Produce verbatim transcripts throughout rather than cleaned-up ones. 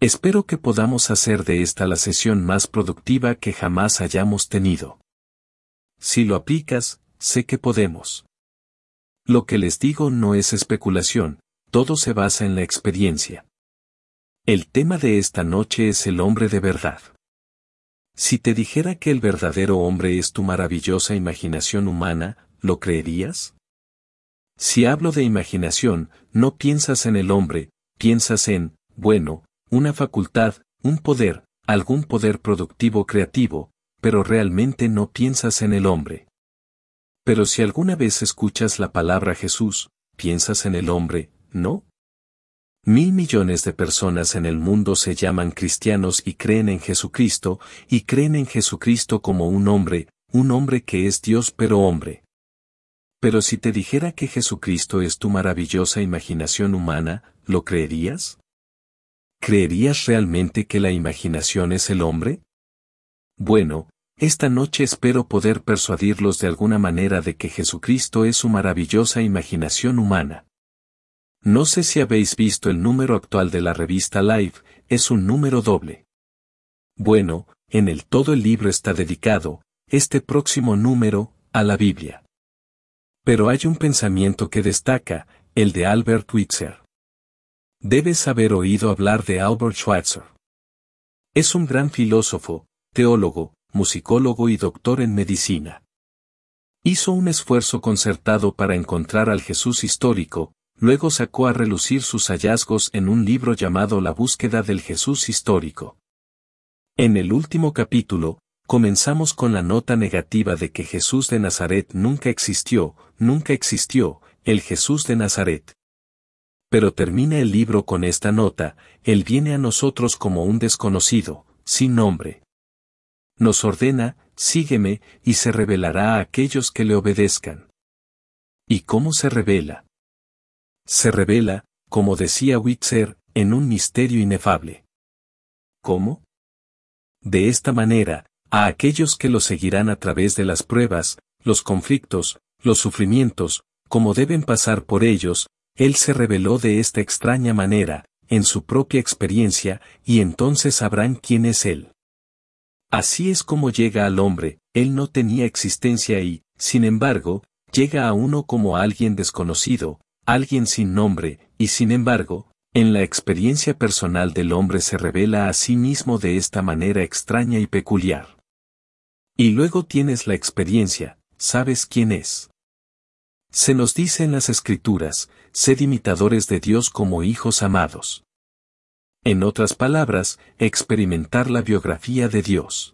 Espero que podamos hacer de esta la sesión más productiva que jamás hayamos tenido. Si lo aplicas, sé que podemos. Lo que les digo no es especulación, todo se basa en la experiencia. El tema de esta noche es el hombre de verdad. Si te dijera que el verdadero hombre es tu maravillosa imaginación humana, ¿lo creerías? Si hablo de imaginación, no piensas en el hombre, piensas en, bueno, una facultad, un poder, algún poder productivo creativo, pero realmente no piensas en el hombre. Pero si alguna vez escuchas la palabra Jesús, piensas en el hombre, ¿no? Mil millones de personas en el mundo se llaman cristianos y creen en Jesucristo, y creen en Jesucristo como un hombre, un hombre que es Dios pero hombre. Pero si te dijera que Jesucristo es tu maravillosa imaginación humana, ¿lo creerías? ¿Creerías realmente que la imaginación es el hombre? Bueno, esta noche espero poder persuadirlos de alguna manera de que Jesucristo es su maravillosa imaginación humana. No sé si habéis visto el número actual de la revista Life, es un número doble. Bueno, en el todo el libro está dedicado, este próximo número, a la Biblia. Pero hay un pensamiento que destaca, el de Albert Schweitzer. Debes haber oído hablar de Albert Schweitzer. Es un gran filósofo, teólogo, musicólogo y doctor en medicina. Hizo un esfuerzo concertado para encontrar al Jesús histórico, luego sacó a relucir sus hallazgos en un libro llamado La búsqueda del Jesús histórico. En el último capítulo, comenzamos con la nota negativa de que Jesús de Nazaret nunca existió, nunca existió, el Jesús de Nazaret. Pero termina el libro con esta nota, Él viene a nosotros como un desconocido, sin nombre. Nos ordena, sígueme, y se revelará a aquellos que le obedezcan. ¿Y cómo se revela? Se revela, como decía Schweitzer, en un misterio inefable. ¿Cómo? De esta manera, a aquellos que lo seguirán a través de las pruebas, los conflictos, los sufrimientos, como deben pasar por ellos, Él se reveló de esta extraña manera, en su propia experiencia, y entonces sabrán quién es Él. Así es como llega al hombre, Él no tenía existencia y, sin embargo, llega a uno como a alguien desconocido, alguien sin nombre, y sin embargo, en la experiencia personal del hombre se revela a sí mismo de esta manera extraña y peculiar. Y luego tienes la experiencia, sabes quién es. Se nos dice en las Escrituras, sed imitadores de Dios como hijos amados. En otras palabras, experimentar la biografía de Dios.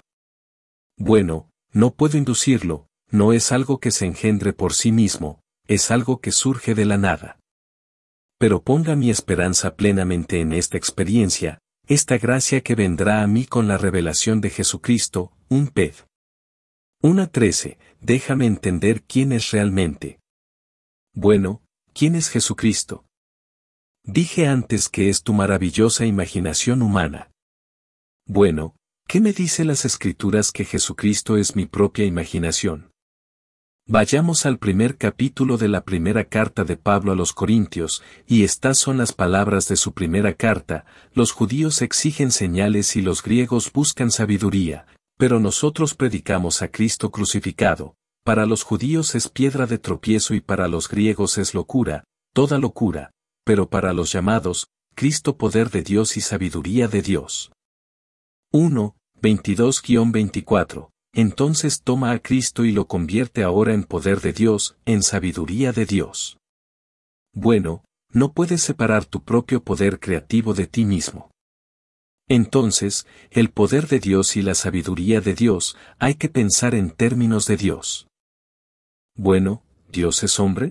Bueno, no puedo inducirlo, no es algo que se engendre por sí mismo, es algo que surge de la nada. Pero ponga mi esperanza plenamente en esta experiencia, esta gracia que vendrá a mí con la revelación de Jesucristo, un pez. Una trece, déjame entender quién es realmente. Bueno, ¿quién es Jesucristo? Dije antes que es tu maravillosa imaginación humana. Bueno, ¿qué me dice las Escrituras que Jesucristo es mi propia imaginación? Vayamos al primer capítulo de la primera carta de Pablo a los Corintios, y estas son las palabras de su primera carta, los judíos exigen señales y los griegos buscan sabiduría, pero nosotros predicamos a Cristo crucificado. Para los judíos es piedra de tropiezo y para los griegos es locura, toda locura, pero para los llamados, Cristo poder de Dios y sabiduría de Dios. uno, veintidós a veinticuatro. Entonces toma a Cristo y lo convierte ahora en poder de Dios, en sabiduría de Dios. Bueno, no puedes separar tu propio poder creativo de ti mismo. Entonces, el poder de Dios y la sabiduría de Dios, hay que pensar en términos de Dios. Bueno, ¿Dios es hombre?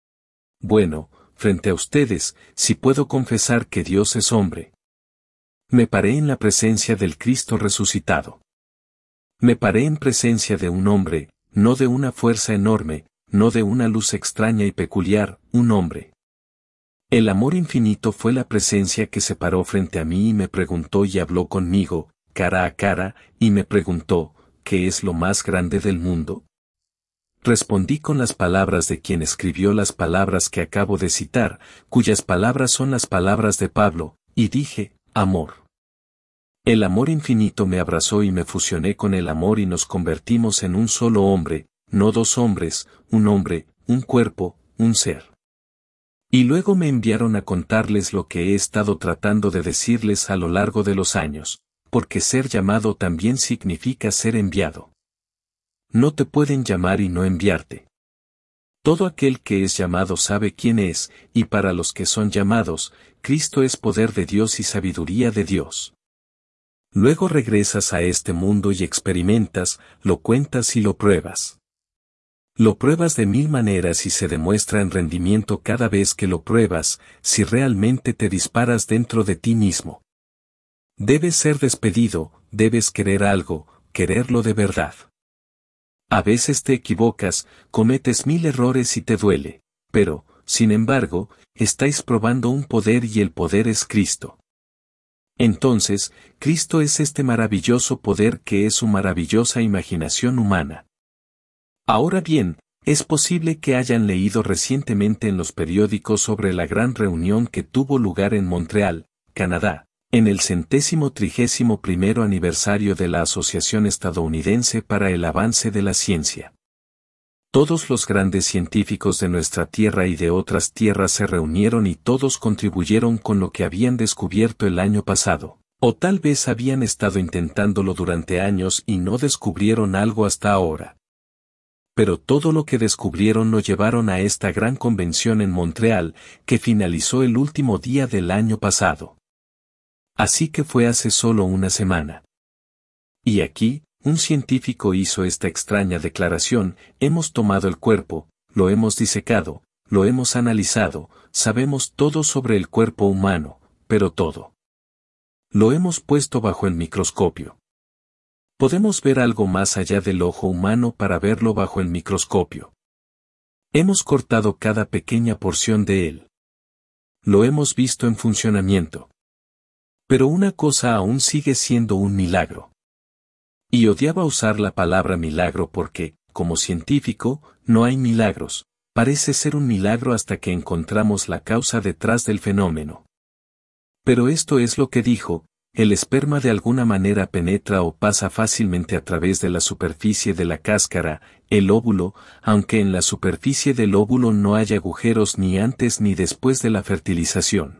Bueno, frente a ustedes, si puedo confesar que Dios es hombre. Me paré en la presencia del Cristo resucitado. Me paré en presencia de un hombre, no de una fuerza enorme, no de una luz extraña y peculiar, un hombre. El amor infinito fue la presencia que se paró frente a mí y me preguntó y habló conmigo, cara a cara, y me preguntó, ¿qué es lo más grande del mundo? Respondí con las palabras de quien escribió las palabras que acabo de citar, cuyas palabras son las palabras de Pablo, y dije, amor. El amor infinito me abrazó y me fusioné con el amor y nos convertimos en un solo hombre, no dos hombres, un hombre, un cuerpo, un ser. Y luego me enviaron a contarles lo que he estado tratando de decirles a lo largo de los años, porque ser llamado también significa ser enviado. No te pueden llamar y no enviarte. Todo aquel que es llamado sabe quién es, y para los que son llamados, Cristo es poder de Dios y sabiduría de Dios. Luego regresas a este mundo y experimentas, lo cuentas y lo pruebas. Lo pruebas de mil maneras y se demuestra en rendimiento cada vez que lo pruebas, si realmente te disparas dentro de ti mismo. Debes ser despedido, debes querer algo, quererlo de verdad. A veces te equivocas, cometes mil errores y te duele, pero, sin embargo, estáis probando un poder y el poder es Cristo. Entonces, Cristo es este maravilloso poder que es su maravillosa imaginación humana. Ahora bien, es posible que hayan leído recientemente en los periódicos sobre la gran reunión que tuvo lugar en Montreal, Canadá, en el centésimo trigésimo primero aniversario de la Asociación Estadounidense para el Avance de la Ciencia. Todos los grandes científicos de nuestra tierra y de otras tierras se reunieron y todos contribuyeron con lo que habían descubierto el año pasado, o tal vez habían estado intentándolo durante años y no descubrieron algo hasta ahora. Pero todo lo que descubrieron lo llevaron a esta gran convención en Montreal, que finalizó el último día del año pasado. Así que fue hace solo una semana. Y aquí, un científico hizo esta extraña declaración: hemos tomado el cuerpo, lo hemos disecado, lo hemos analizado, sabemos todo sobre el cuerpo humano, pero todo. Lo hemos puesto bajo el microscopio. Podemos ver algo más allá del ojo humano para verlo bajo el microscopio. Hemos cortado cada pequeña porción de él. Lo hemos visto en funcionamiento. Pero una cosa aún sigue siendo un milagro. Y odiaba usar la palabra milagro porque, como científico, no hay milagros. Parece ser un milagro hasta que encontramos la causa detrás del fenómeno. Pero esto es lo que dijo: el esperma de alguna manera penetra o pasa fácilmente a través de la superficie de la cáscara, el óvulo, aunque en la superficie del óvulo no hay agujeros ni antes ni después de la fertilización.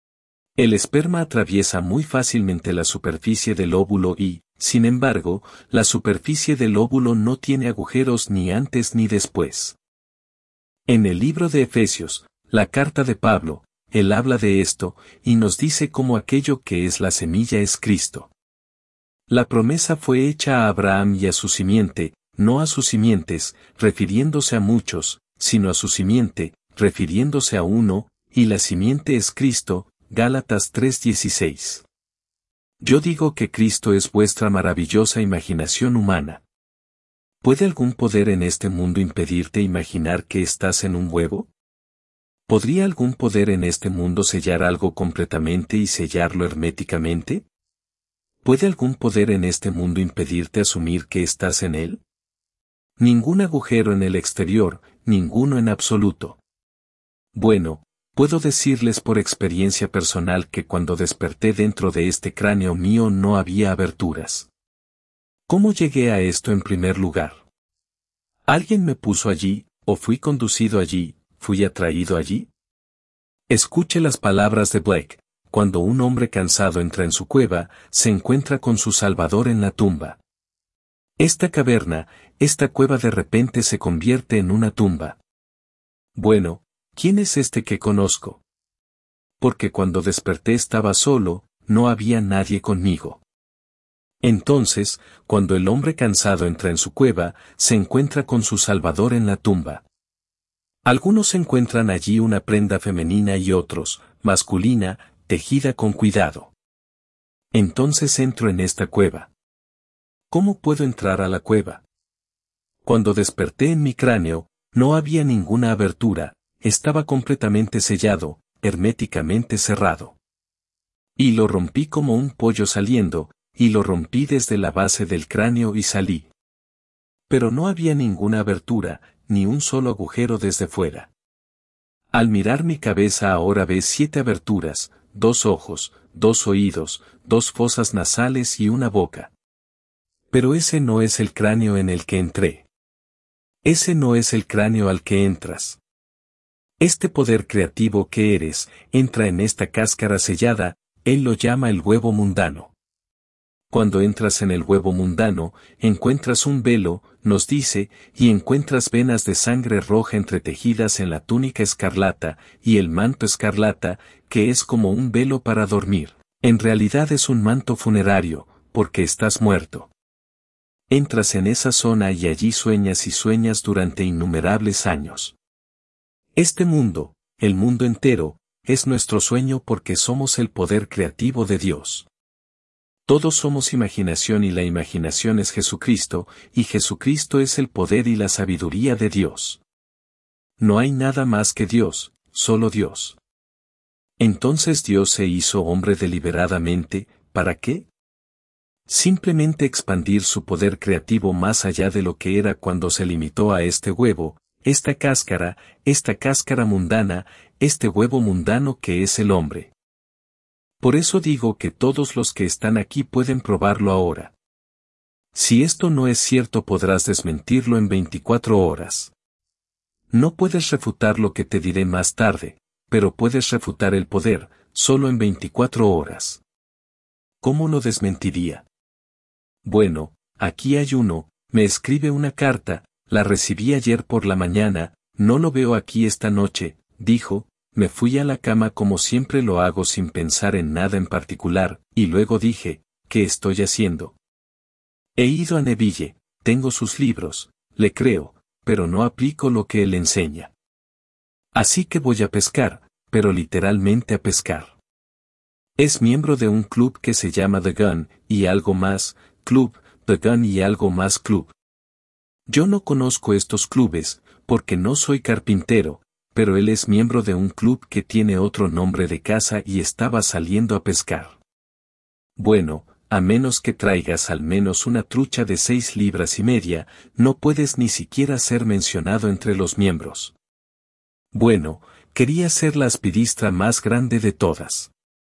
El esperma atraviesa muy fácilmente la superficie del óvulo y, sin embargo, la superficie del óvulo no tiene agujeros ni antes ni después. En el libro de Efesios, la carta de Pablo, él habla de esto, y nos dice cómo aquello que es la semilla es Cristo. La promesa fue hecha a Abraham y a su simiente, no a sus simientes, refiriéndose a muchos, sino a su simiente, refiriéndose a uno, y la simiente es Cristo, Gálatas tres dieciséis. Yo digo que Cristo es vuestra maravillosa imaginación humana. ¿Puede algún poder en este mundo impedirte imaginar que estás en un huevo? ¿Podría algún poder en este mundo sellar algo completamente y sellarlo herméticamente? ¿Puede algún poder en este mundo impedirte asumir que estás en él? Ningún agujero en el exterior, ninguno en absoluto. Bueno, puedo decirles por experiencia personal que cuando desperté dentro de este cráneo mío no había aberturas. ¿Cómo llegué a esto en primer lugar? ¿Alguien me puso allí, o fui conducido allí? ¿Fui atraído allí? Escuche las palabras de Blake: cuando un hombre cansado entra en su cueva, se encuentra con su Salvador en la tumba. Esta caverna, esta cueva de repente se convierte en una tumba. Bueno, ¿quién es este que conozco? Porque cuando desperté estaba solo, no había nadie conmigo. Entonces, cuando el hombre cansado entra en su cueva, se encuentra con su Salvador en la tumba. Algunos encuentran allí una prenda femenina y otros, masculina, tejida con cuidado. Entonces entro en esta cueva. ¿Cómo puedo entrar a la cueva? Cuando desperté en mi cráneo, no había ninguna abertura, estaba completamente sellado, herméticamente cerrado. Y lo rompí como un pollo saliendo, y lo rompí desde la base del cráneo y salí. Pero no había ninguna abertura, ni un solo agujero desde fuera. Al mirar mi cabeza ahora ves siete aberturas, dos ojos, dos oídos, dos fosas nasales y una boca. Pero ese no es el cráneo en el que entré. Ese no es el cráneo al que entras. Este poder creativo que eres, entra en esta cáscara sellada, él lo llama el huevo mundano. Cuando entras en el huevo mundano, encuentras un velo, nos dice, y encuentras venas de sangre roja entretejidas en la túnica escarlata, y el manto escarlata, que es como un velo para dormir. En realidad es un manto funerario, porque estás muerto. Entras en esa zona y allí sueñas y sueñas durante innumerables años. Este mundo, el mundo entero, es nuestro sueño porque somos el poder creativo de Dios. Todos somos imaginación y la imaginación es Jesucristo, y Jesucristo es el poder y la sabiduría de Dios. No hay nada más que Dios, solo Dios. Entonces Dios se hizo hombre deliberadamente, ¿para qué? Simplemente expandir su poder creativo más allá de lo que era cuando se limitó a este huevo, esta cáscara, esta cáscara mundana, este huevo mundano que es el hombre. Por eso digo que todos los que están aquí pueden probarlo ahora. Si esto no es cierto podrás desmentirlo en veinticuatro horas. No puedes refutar lo que te diré más tarde, pero puedes refutar el poder, solo en veinticuatro horas. ¿Cómo lo desmentiría? Bueno, aquí hay uno, me escribe una carta, la recibí ayer por la mañana, no lo veo aquí esta noche, dijo, me fui a la cama como siempre lo hago sin pensar en nada en particular, y luego dije, ¿qué estoy haciendo? He ido a Neville, tengo sus libros, le creo, pero no aplico lo que él enseña. Así que voy a pescar, pero literalmente a pescar. Es miembro de un club que se llama The Gun, y algo más, Club, The Gun y algo más Club. Yo no conozco estos clubes, porque no soy carpintero, pero él es miembro de un club que tiene otro nombre de casa y estaba saliendo a pescar. Bueno, a menos que traigas al menos una trucha de seis libras y media, no puedes ni siquiera ser mencionado entre los miembros. Bueno, quería ser la aspidistra más grande de todas.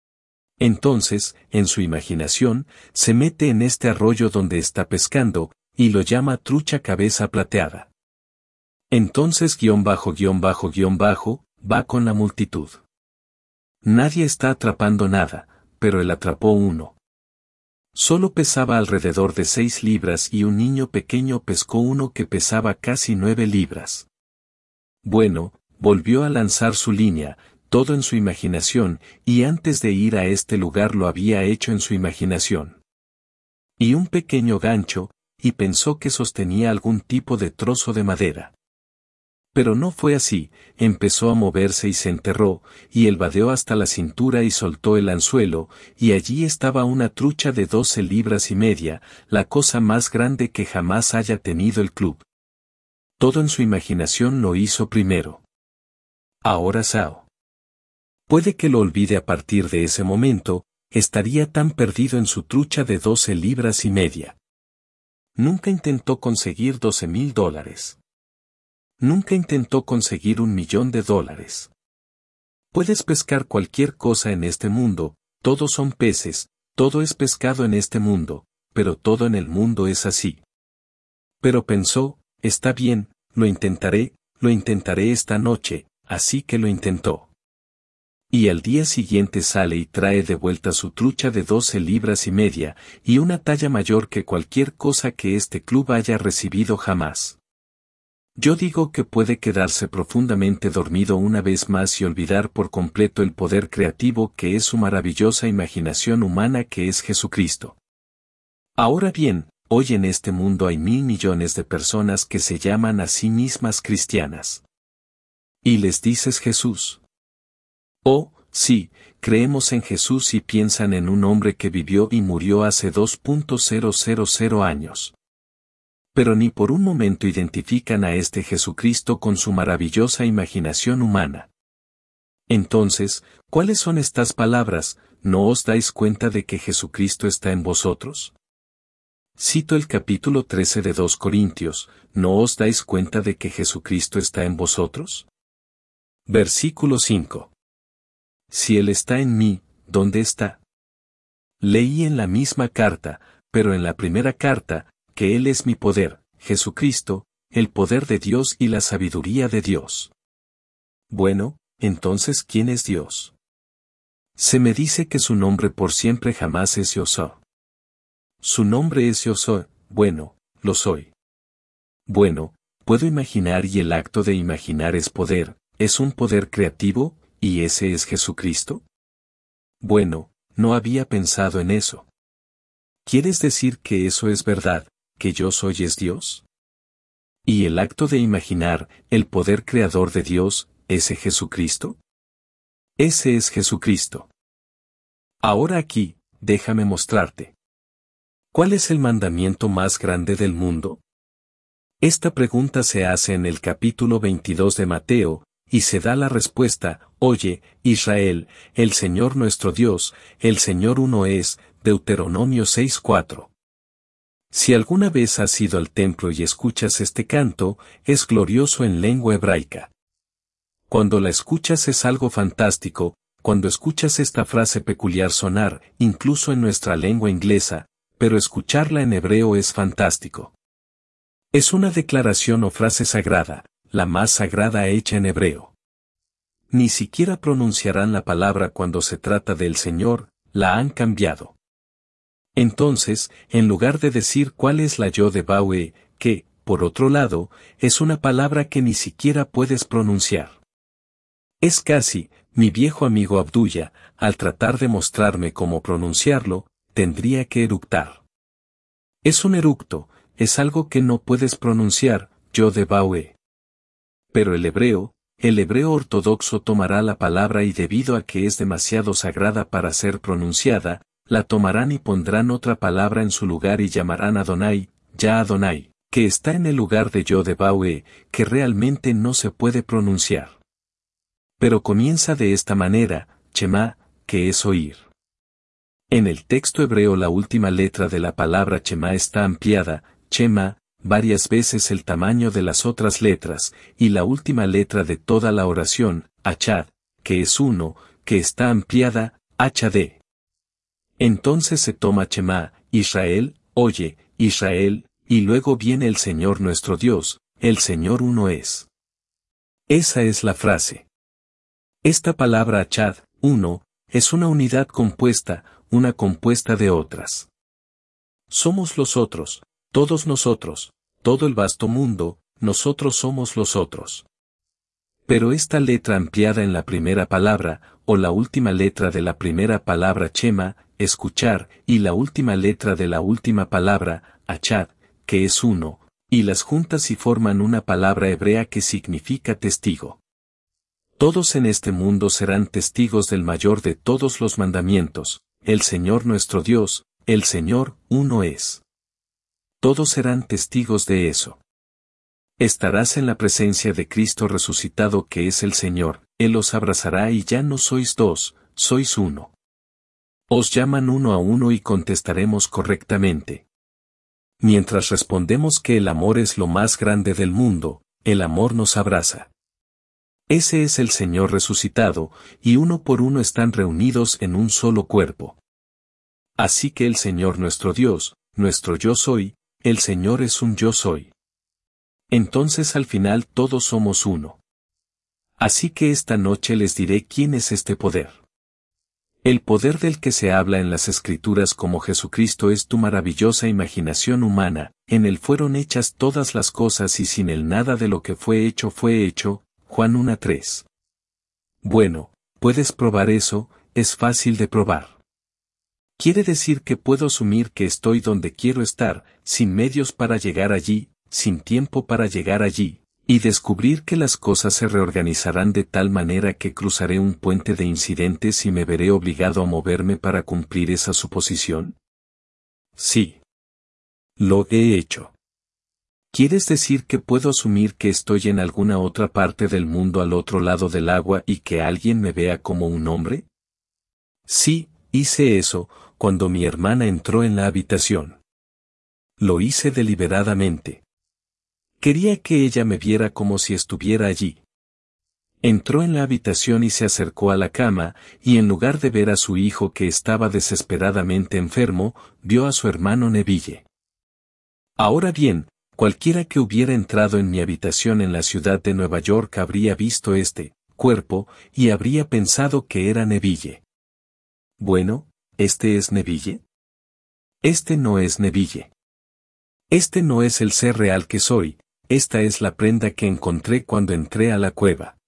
Entonces, en su imaginación, se mete en este arroyo donde está pescando, y lo llama trucha cabeza plateada. Entonces guión bajo guión bajo guión bajo, va con la multitud. Nadie está atrapando nada, pero él atrapó uno. Solo pesaba alrededor de seis libras y un niño pequeño pescó uno que pesaba casi nueve libras. Bueno, volvió a lanzar su línea, todo en su imaginación, y antes de ir a este lugar lo había hecho en su imaginación. Y un pequeño gancho, y pensó que sostenía algún tipo de trozo de madera. Pero no fue así, empezó a moverse y se enterró, y él vadeó hasta la cintura y soltó el anzuelo, y allí estaba una trucha de doce libras y media, la cosa más grande que jamás haya tenido el club. Todo en su imaginación lo hizo primero. Ahora Sao. Puede que lo olvide a partir de ese momento, estaría tan perdido en su trucha de doce libras y media. Nunca intentó conseguir doce mil dólares. Nunca intentó conseguir un millón de dólares. Puedes pescar cualquier cosa en este mundo, todos son peces, todo es pescado en este mundo, pero todo en el mundo es así. Pero pensó, está bien, lo intentaré, lo intentaré esta noche, así que lo intentó. Y al día siguiente sale y trae de vuelta su trucha de doce libras y media, y una talla mayor que cualquier cosa que este club haya recibido jamás. Yo digo que puede quedarse profundamente dormido una vez más y olvidar por completo el poder creativo que es su maravillosa imaginación humana que es Jesucristo. Ahora bien, hoy en este mundo hay mil millones de personas que se llaman a sí mismas cristianas. ¿Y les dices Jesús? Oh, sí, creemos en Jesús y piensan en un hombre que vivió y murió hace dos mil años. Pero ni por un momento identifican a este Jesucristo con su maravillosa imaginación humana. Entonces, ¿cuáles son estas palabras? ¿No os dais cuenta de que Jesucristo está en vosotros? Cito el capítulo trece de dos Corintios, ¿no os dais cuenta de que Jesucristo está en vosotros? Versículo cinco. Si Él está en mí, ¿dónde está? Leí en la misma carta, pero en la primera carta, que Él es mi poder, Jesucristo, el poder de Dios y la sabiduría de Dios. Bueno, entonces, ¿quién es Dios? Se me dice que su nombre por siempre jamás es Yo Soy. Su nombre es Yo Soy, bueno, lo soy. Bueno, puedo imaginar y el acto de imaginar es poder, es un poder creativo, ¿y ese es Jesucristo? Bueno, no había pensado en eso. ¿Quieres decir que eso es verdad, que Yo Soy es Dios? ¿Y el acto de imaginar, el poder creador de Dios, ese Jesucristo? Ese es Jesucristo. Ahora aquí, déjame mostrarte. ¿Cuál es el mandamiento más grande del mundo? Esta pregunta se hace en el capítulo veintidós de Mateo, y se da la respuesta: Oye, Israel, el Señor nuestro Dios, el Señor uno es, Deuteronomio seis cuatro. Si alguna vez has ido al templo y escuchas este canto, es glorioso en lengua hebraica. Cuando la escuchas es algo fantástico, cuando escuchas esta frase peculiar sonar, incluso en nuestra lengua inglesa, pero escucharla en hebreo es fantástico. Es una declaración o frase sagrada, la más sagrada hecha en hebreo. Ni siquiera pronunciarán la palabra cuando se trata del Señor, la han cambiado. Entonces, en lugar de decir cuál es la Yo de Baue, que, por otro lado, es una palabra que ni siquiera puedes pronunciar. Es casi, mi viejo amigo Abdullah, al tratar de mostrarme cómo pronunciarlo, tendría que eructar. Es un eructo, es algo que no puedes pronunciar, Yo de Baue. Pero el hebreo, el hebreo ortodoxo tomará la palabra y debido a que es demasiado sagrada para ser pronunciada, la tomarán y pondrán otra palabra en su lugar y llamarán Adonai, Ya Adonai, que está en el lugar de Yo de Baue, que realmente no se puede pronunciar. Pero comienza de esta manera, Shema, que es oír. En el texto hebreo la última letra de la palabra Shema está ampliada, Shema, varias veces el tamaño de las otras letras, y la última letra de toda la oración, Achad, que es uno, que está ampliada, H-D. Entonces se toma Shema, Israel, oye, Israel, y luego viene el Señor nuestro Dios, el Señor uno es. Esa es la frase. Esta palabra Achad, uno, es una unidad compuesta, una compuesta de otras. Somos los otros, todos nosotros, todo el vasto mundo, nosotros somos los otros. Pero esta letra ampliada en la primera palabra, o la última letra de la primera palabra Shema, escuchar, y la última letra de la última palabra, Achad, que es uno, y las juntas y forman una palabra hebrea que significa testigo. Todos en este mundo serán testigos del mayor de todos los mandamientos, el Señor nuestro Dios, el Señor uno es. Todos serán testigos de eso. Estarás en la presencia de Cristo resucitado que es el Señor, Él os abrazará y ya no sois dos, sois uno. Os llaman uno a uno y contestaremos correctamente. Mientras respondemos que el amor es lo más grande del mundo, el amor nos abraza. Ese es el Señor resucitado, y uno por uno están reunidos en un solo cuerpo. Así que el Señor nuestro Dios, nuestro Yo Soy, el Señor es un Yo Soy. Entonces al final todos somos uno. Así que esta noche les diré quién es este poder. El poder del que se habla en las Escrituras como Jesucristo es tu maravillosa imaginación humana, en él fueron hechas todas las cosas y sin él nada de lo que fue hecho fue hecho, Juan uno tres. Bueno, puedes probar eso, es fácil de probar. Quiere decir que puedo asumir que estoy donde quiero estar, sin medios para llegar allí, sin tiempo para llegar allí, y descubrir que las cosas se reorganizarán de tal manera que cruzaré un puente de incidentes y me veré obligado a moverme para cumplir esa suposición. Sí. Lo he hecho. ¿Quieres decir que puedo asumir que estoy en alguna otra parte del mundo al otro lado del agua y que alguien me vea como un hombre? Sí, hice eso, cuando mi hermana entró en la habitación. Lo hice deliberadamente. Quería que ella me viera como si estuviera allí. Entró en la habitación y se acercó a la cama, y en lugar de ver a su hijo que estaba desesperadamente enfermo, vio a su hermano Neville. Ahora bien, cualquiera que hubiera entrado en mi habitación en la ciudad de Nueva York habría visto este cuerpo, y habría pensado que era Neville. Bueno, ¿este es Neville? Este no es Neville. Este no es el ser real que soy, esta es la prenda que encontré cuando entré a la cueva.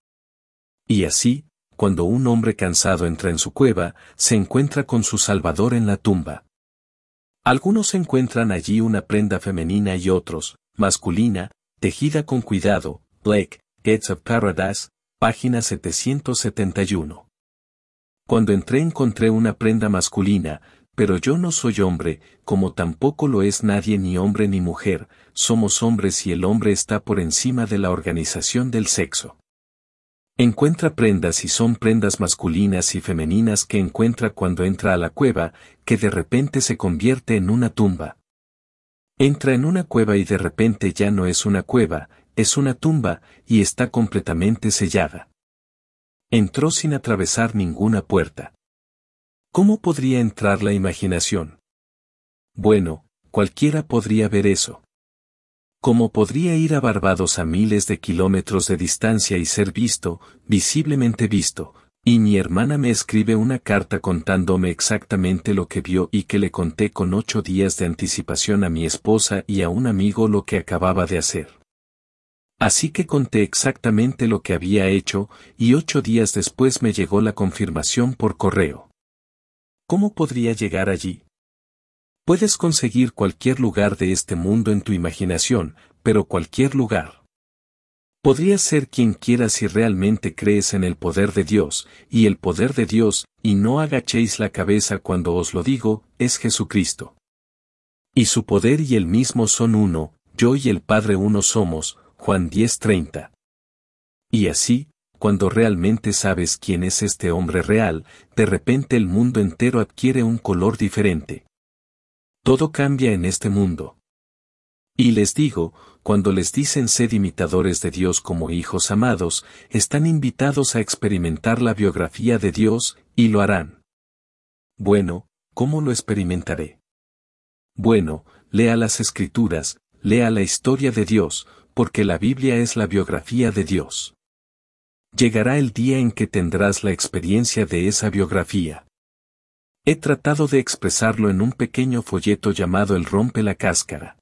Y así, cuando un hombre cansado entra en su cueva, se encuentra con su Salvador en la tumba. Algunos encuentran allí una prenda femenina y otros, masculina, tejida con cuidado. Blake, Gates of Paradise, página setecientos setenta y uno. Cuando entré encontré una prenda masculina, pero yo no soy hombre, como tampoco lo es nadie ni hombre ni mujer, somos hombres y el hombre está por encima de la organización del sexo. Encuentra prendas y son prendas masculinas y femeninas que encuentra cuando entra a la cueva, que de repente se convierte en una tumba. Entra en una cueva y de repente ya no es una cueva, es una tumba, y está completamente sellada. Entró sin atravesar ninguna puerta. ¿Cómo podría entrar la imaginación? Bueno, cualquiera podría ver eso. ¿Cómo podría ir a Barbados a miles de kilómetros de distancia y ser visto, visiblemente visto? Y mi hermana me escribe una carta contándome exactamente lo que vio y que le conté con ocho días de anticipación a mi esposa y a un amigo lo que acababa de hacer. Así que conté exactamente lo que había hecho, y ocho días después me llegó la confirmación por correo. ¿Cómo podría llegar allí? Puedes conseguir cualquier lugar de este mundo en tu imaginación, pero cualquier lugar. Podrías ser quien quieras si realmente crees en el poder de Dios, y el poder de Dios, y no agachéis la cabeza cuando os lo digo, es Jesucristo. Y su poder y él mismo son uno, yo y el Padre uno somos, Juan diez treinta. Y así, cuando realmente sabes quién es este hombre real, de repente el mundo entero adquiere un color diferente. Todo cambia en este mundo. Y les digo, cuando les dicen sed imitadores de Dios como hijos amados, están invitados a experimentar la biografía de Dios, y lo harán. Bueno, ¿cómo lo experimentaré? Bueno, lea las Escrituras, lea la historia de Dios, porque la Biblia es la biografía de Dios. Llegará el día en que tendrás la experiencia de esa biografía. He tratado de expresarlo en un pequeño folleto llamado El rompe la cáscara.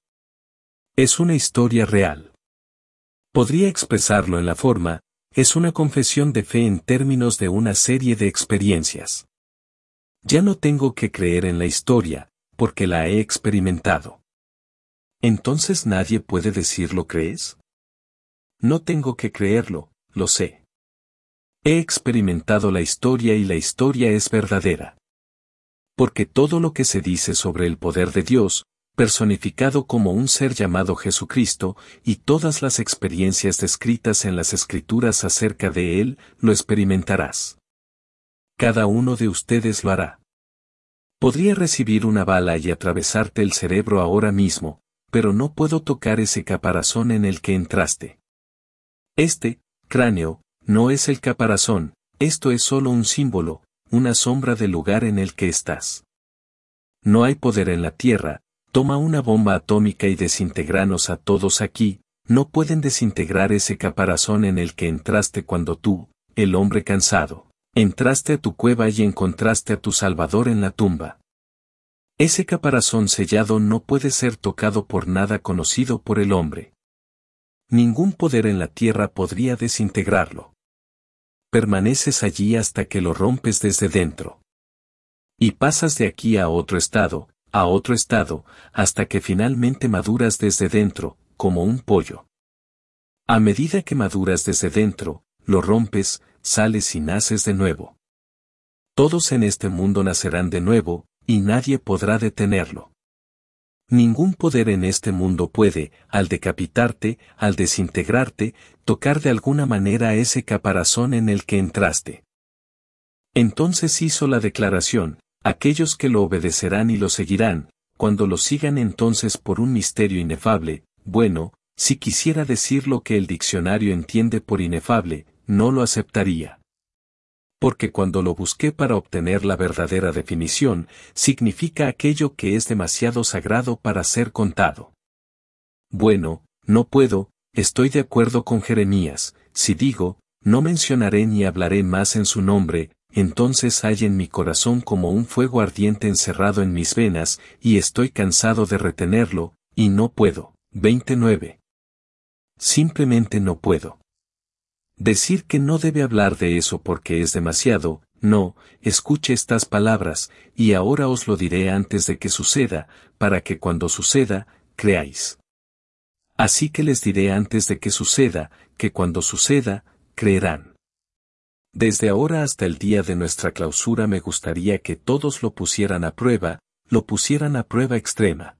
Es una historia real. Podría expresarlo en la forma, es una confesión de fe en términos de una serie de experiencias. Ya no tengo que creer en la historia, porque la he experimentado. ¿Entonces nadie puede decir lo crees? No tengo que creerlo, lo sé. He experimentado la historia y la historia es verdadera. Porque todo lo que se dice sobre el poder de Dios, personificado como un ser llamado Jesucristo, y todas las experiencias descritas en las Escrituras acerca de Él, lo experimentarás. Cada uno de ustedes lo hará. Podría recibir una bala y atravesarte el cerebro ahora mismo, pero no puedo tocar ese caparazón en el que entraste. Este, cráneo, no es el caparazón, esto es solo un símbolo, una sombra del lugar en el que estás. No hay poder en la tierra, toma una bomba atómica y desintegranos a todos aquí, no pueden desintegrar ese caparazón en el que entraste cuando tú, el hombre cansado, entraste a tu cueva y encontraste a tu Salvador en la tumba. Ese caparazón sellado no puede ser tocado por nada conocido por el hombre. Ningún poder en la tierra podría desintegrarlo. Permaneces allí hasta que lo rompes desde dentro. Y pasas de aquí a otro estado, a otro estado, hasta que finalmente maduras desde dentro, como un pollo. A medida que maduras desde dentro, lo rompes, sales y naces de nuevo. Todos en este mundo nacerán de nuevo, y nadie podrá detenerlo. Ningún poder en este mundo puede, al decapitarte, al desintegrarte, tocar de alguna manera ese caparazón en el que entraste. Entonces hizo la declaración, aquellos que lo obedecerán y lo seguirán, cuando lo sigan entonces por un misterio inefable, bueno, si quisiera decir lo que el diccionario entiende por inefable, no lo aceptaría. Porque cuando lo busqué para obtener la verdadera definición, significa aquello que es demasiado sagrado para ser contado. Bueno, no puedo, estoy de acuerdo con Jeremías, si digo, no mencionaré ni hablaré más en su nombre, entonces hay en mi corazón como un fuego ardiente encerrado en mis venas, y estoy cansado de retenerlo, y no puedo. veintinueve. Simplemente no puedo. Decir que no debe hablar de eso porque es demasiado, no, escuche estas palabras, y ahora os lo diré antes de que suceda, para que cuando suceda, creáis. Así que les diré antes de que suceda, que cuando suceda, creerán. Desde ahora hasta el día de nuestra clausura me gustaría que todos lo pusieran a prueba, lo pusieran a prueba extrema.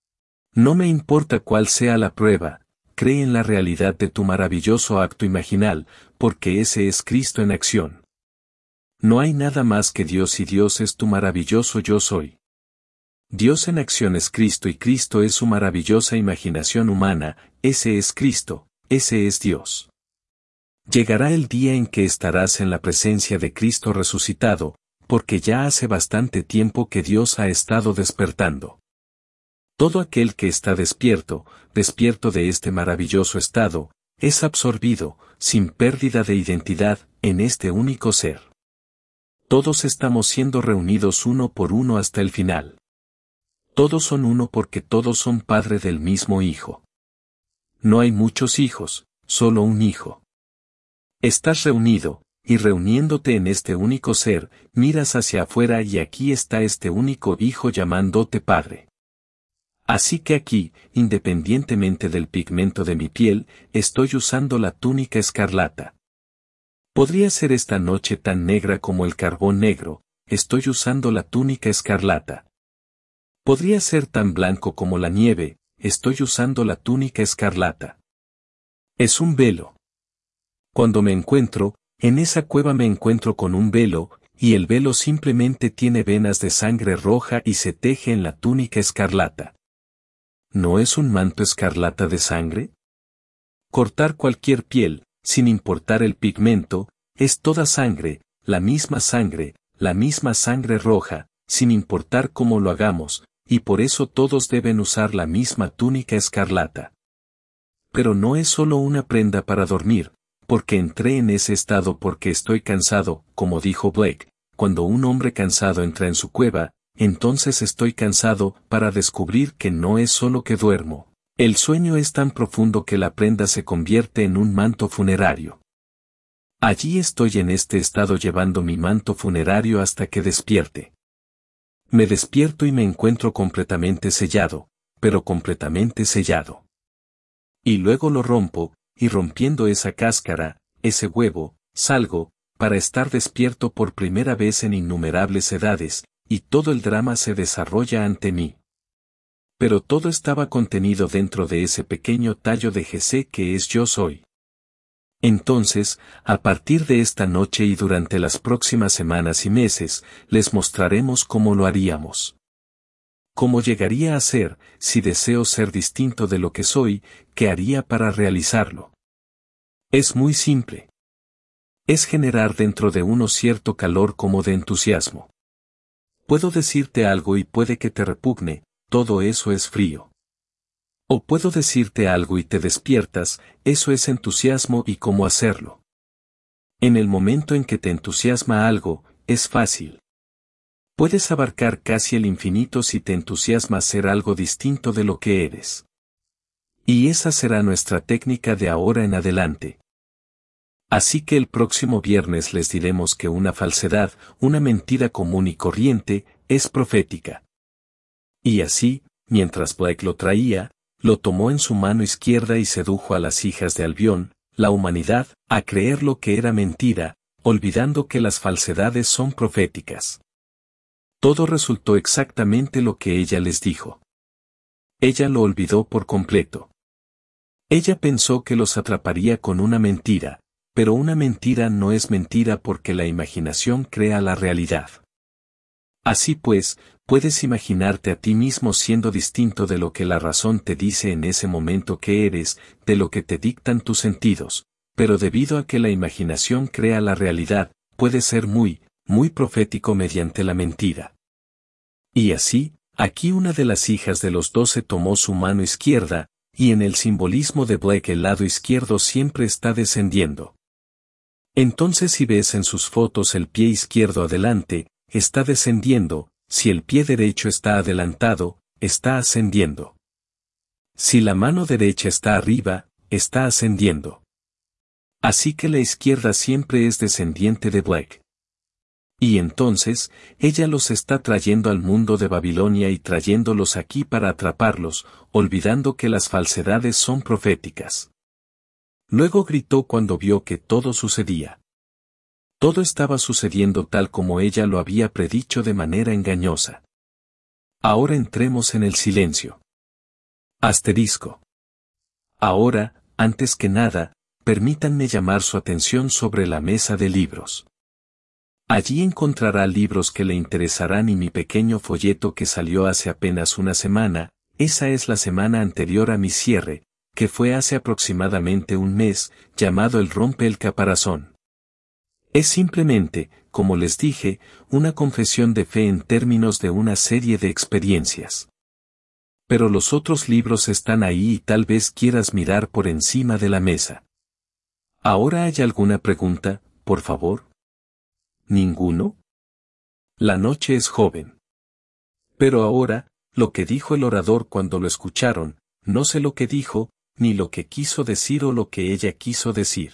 No me importa cuál sea la prueba, cree en la realidad de tu maravilloso acto imaginal, porque ese es Cristo en acción. No hay nada más que Dios y Dios es tu maravilloso yo soy. Dios en acción es Cristo y Cristo es su maravillosa imaginación humana, ese es Cristo, ese es Dios. Llegará el día en que estarás en la presencia de Cristo resucitado, porque ya hace bastante tiempo que Dios ha estado despertando. Todo aquel que está despierto, despierto de este maravilloso estado, es absorbido, sin pérdida de identidad, en este único ser. Todos estamos siendo reunidos uno por uno hasta el final. Todos son uno porque todos son padre del mismo hijo. No hay muchos hijos, solo un hijo. Estás reunido, y reuniéndote en este único ser, miras hacia afuera y aquí está este único hijo llamándote padre. Así que aquí, independientemente del pigmento de mi piel, estoy usando la túnica escarlata. Podría ser esta noche tan negra como el carbón negro, estoy usando la túnica escarlata. Podría ser tan blanco como la nieve, estoy usando la túnica escarlata. Es un velo. Cuando me encuentro, en esa cueva me encuentro con un velo, y el velo simplemente tiene venas de sangre roja y se teje en la túnica escarlata. ¿No es un manto escarlata de sangre? Cortar cualquier piel, sin importar el pigmento, es toda sangre, la misma sangre, la misma sangre roja, sin importar cómo lo hagamos, y por eso todos deben usar la misma túnica escarlata. Pero no es solo una prenda para dormir, porque entré en ese estado porque estoy cansado, como dijo Blake, cuando un hombre cansado entra en su cueva, entonces estoy cansado para descubrir que no es solo que duermo. El sueño es tan profundo que la prenda se convierte en un manto funerario. Allí estoy en este estado llevando mi manto funerario hasta que despierte. Me despierto y me encuentro completamente sellado, pero completamente sellado. Y luego lo rompo, y rompiendo esa cáscara, ese huevo, salgo, para estar despierto por primera vez en innumerables edades, y todo el drama se desarrolla ante mí. Pero todo estaba contenido dentro de ese pequeño tallo de Jesé que es yo soy. Entonces, a partir de esta noche y durante las próximas semanas y meses, les mostraremos cómo lo haríamos. Cómo llegaría a ser, si deseo ser distinto de lo que soy, qué haría para realizarlo. Es muy simple. Es generar dentro de uno cierto calor como de entusiasmo. Puedo decirte algo y puede que te repugne, todo eso es frío. O puedo decirte algo y te despiertas, eso es entusiasmo y cómo hacerlo. En el momento en que te entusiasma algo, es fácil. Puedes abarcar casi el infinito si te entusiasma ser algo distinto de lo que eres. Y esa será nuestra técnica de ahora en adelante. Así que el próximo viernes les diremos que una falsedad, una mentira común y corriente, es profética. Y así, mientras Blake lo traía, lo tomó en su mano izquierda y sedujo a las hijas de Albión, la humanidad, a creer lo que era mentira, olvidando que las falsedades son proféticas. Todo resultó exactamente lo que ella les dijo. Ella lo olvidó por completo. Ella pensó que los atraparía con una mentira, pero una mentira no es mentira porque la imaginación crea la realidad. Así pues, puedes imaginarte a ti mismo siendo distinto de lo que la razón te dice en ese momento que eres, de lo que te dictan tus sentidos, pero debido a que la imaginación crea la realidad, puede ser muy, muy profético mediante la mentira. Y así, aquí una de las hijas de los doce tomó su mano izquierda, y en el simbolismo de Blake el lado izquierdo siempre está descendiendo. Entonces si ves en sus fotos el pie izquierdo adelante, está descendiendo, si el pie derecho está adelantado, está ascendiendo. Si la mano derecha está arriba, está ascendiendo. Así que la izquierda siempre es descendiente de Blake. Y entonces, ella los está trayendo al mundo de Babilonia y trayéndolos aquí para atraparlos, olvidando que las falsedades son proféticas. Luego gritó cuando vio que todo sucedía. Todo estaba sucediendo tal como ella lo había predicho de manera engañosa. Ahora entremos en el silencio. Asterisco. Ahora, antes que nada, permítanme llamar su atención sobre la mesa de libros. Allí encontrará libros que le interesarán y mi pequeño folleto que salió hace apenas una semana, esa es la semana anterior a mi cierre, que fue hace aproximadamente un mes, llamado El rompe el caparazón. Es simplemente, como les dije, una confesión de fe en términos de una serie de experiencias. Pero los otros libros están ahí y tal vez quieras mirar por encima de la mesa. ¿Ahora hay alguna pregunta, por favor? ¿Ninguno? La noche es joven. Pero ahora, lo que dijo el orador cuando lo escucharon, no sé lo que dijo, ni lo que quiso decir o lo que ella quiso decir.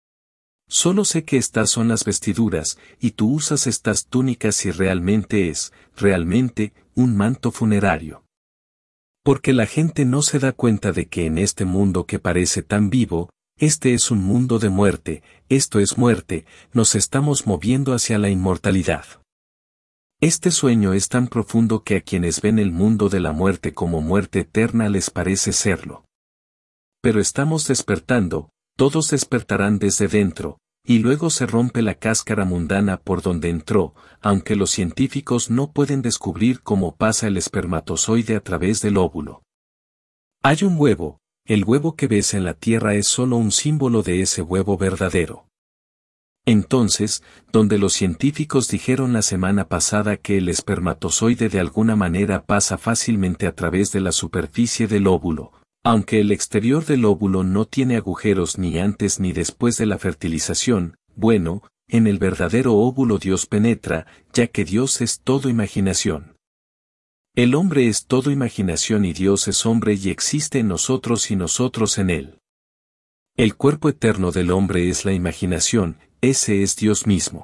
Solo sé que estas son las vestiduras, y tú usas estas túnicas y realmente es, realmente, un manto funerario. Porque la gente no se da cuenta de que en este mundo que parece tan vivo, este es un mundo de muerte, esto es muerte, nos estamos moviendo hacia la inmortalidad. Este sueño es tan profundo que a quienes ven el mundo de la muerte como muerte eterna les parece serlo. Pero estamos despertando, todos despertarán desde dentro, y luego se rompe la cáscara mundana por donde entró, aunque los científicos no pueden descubrir cómo pasa el espermatozoide a través del óvulo. Hay un huevo, el huevo que ves en la Tierra es solo un símbolo de ese huevo verdadero. Entonces, donde los científicos dijeron la semana pasada que el espermatozoide de alguna manera pasa fácilmente a través de la superficie del óvulo, aunque el exterior del óvulo no tiene agujeros ni antes ni después de la fertilización, bueno, en el verdadero óvulo Dios penetra, ya que Dios es todo imaginación. El hombre es todo imaginación y Dios es hombre y existe en nosotros y nosotros en él. El cuerpo eterno del hombre es la imaginación, ese es Dios mismo.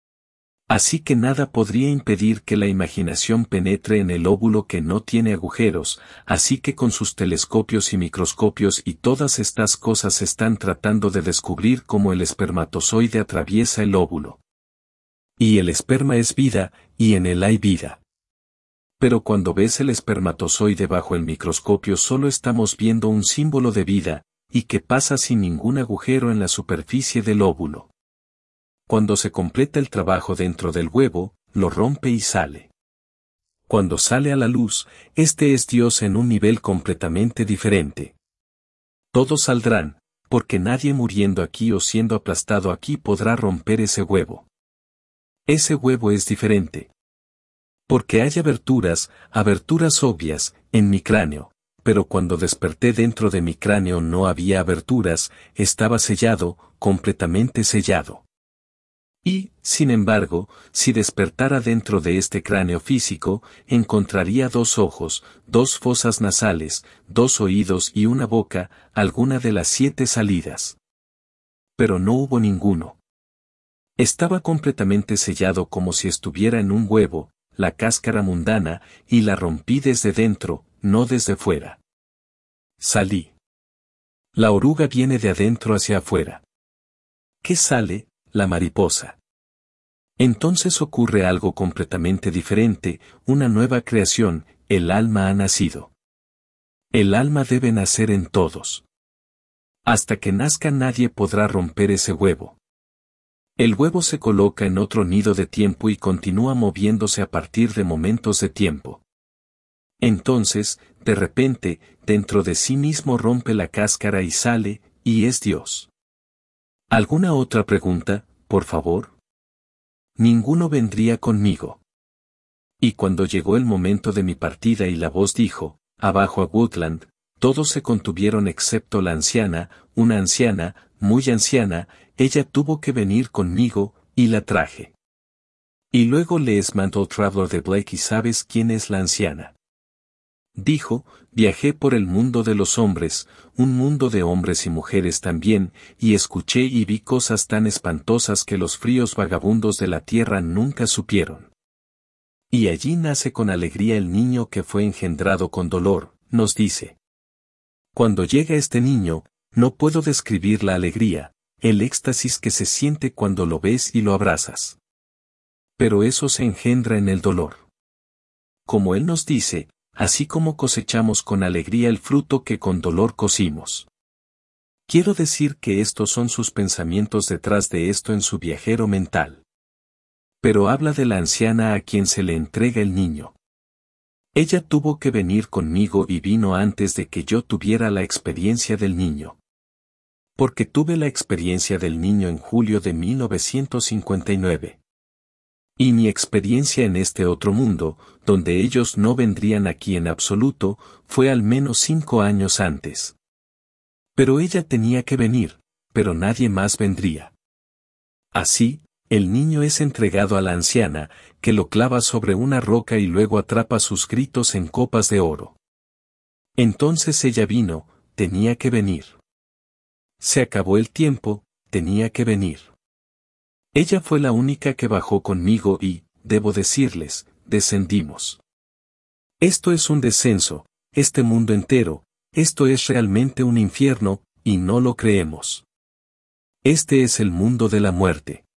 Así que nada podría impedir que la imaginación penetre en el óvulo que no tiene agujeros, así que con sus telescopios y microscopios y todas estas cosas están tratando de descubrir cómo el espermatozoide atraviesa el óvulo. Y el esperma es vida, y en él hay vida. Pero cuando ves el espermatozoide bajo el microscopio solo estamos viendo un símbolo de vida, y que pasa sin ningún agujero en la superficie del óvulo. Cuando se completa el trabajo dentro del huevo, lo rompe y sale. Cuando sale a la luz, este es Dios en un nivel completamente diferente. Todos saldrán, porque nadie muriendo aquí o siendo aplastado aquí podrá romper ese huevo. Ese huevo es diferente. Porque hay aberturas, aberturas obvias, en mi cráneo, pero cuando desperté dentro de mi cráneo no había aberturas, estaba sellado, completamente sellado. Y, sin embargo, si despertara dentro de este cráneo físico, encontraría dos ojos, dos fosas nasales, dos oídos y una boca, alguna de las siete salidas. Pero no hubo ninguno. Estaba completamente sellado como si estuviera en un huevo, la cáscara mundana, y la rompí desde dentro, no desde fuera. Salí. La oruga viene de adentro hacia afuera. ¿Qué sale? La mariposa. Entonces ocurre algo completamente diferente, una nueva creación, el alma ha nacido. El alma debe nacer en todos. Hasta que nazca nadie podrá romper ese huevo. El huevo se coloca en otro nido de tiempo y continúa moviéndose a partir de momentos de tiempo. Entonces, de repente, dentro de sí mismo rompe la cáscara y sale, y es Dios. ¿Alguna otra pregunta, por favor? Ninguno vendría conmigo. Y cuando llegó el momento de mi partida y la voz dijo, abajo a Woodland, todos se contuvieron excepto la anciana, una anciana, muy anciana, ella tuvo que venir conmigo, y la traje. Y luego lees Mantle Traveler de Blake y sabes quién es la anciana. Dijo, viajé por el mundo de los hombres, un mundo de hombres y mujeres también, y escuché y vi cosas tan espantosas que los fríos vagabundos de la tierra nunca supieron. Y allí nace con alegría el niño que fue engendrado con dolor, nos dice. Cuando llega este niño, no puedo describir la alegría, el éxtasis que se siente cuando lo ves y lo abrazas. Pero eso se engendra en el dolor. Como él nos dice, así como cosechamos con alegría el fruto que con dolor cocimos. Quiero decir que estos son sus pensamientos detrás de esto en su viajero mental. Pero habla de la anciana a quien se le entrega el niño. Ella tuvo que venir conmigo y vino antes de que yo tuviera la experiencia del niño. Porque tuve la experiencia del niño en julio de mil novecientos cincuenta y nueve. Y mi experiencia en este otro mundo, donde ellos no vendrían aquí en absoluto, fue al menos cinco años antes. Pero ella tenía que venir, pero nadie más vendría. Así, el niño es entregado a la anciana, que lo clava sobre una roca y luego atrapa sus gritos en copas de oro. Entonces ella vino, tenía que venir. Se acabó el tiempo, tenía que venir. Ella fue la única que bajó conmigo y, debo decirles, descendimos. Esto es un descenso, este mundo entero, esto es realmente un infierno, y no lo creemos. Este es el mundo de la muerte.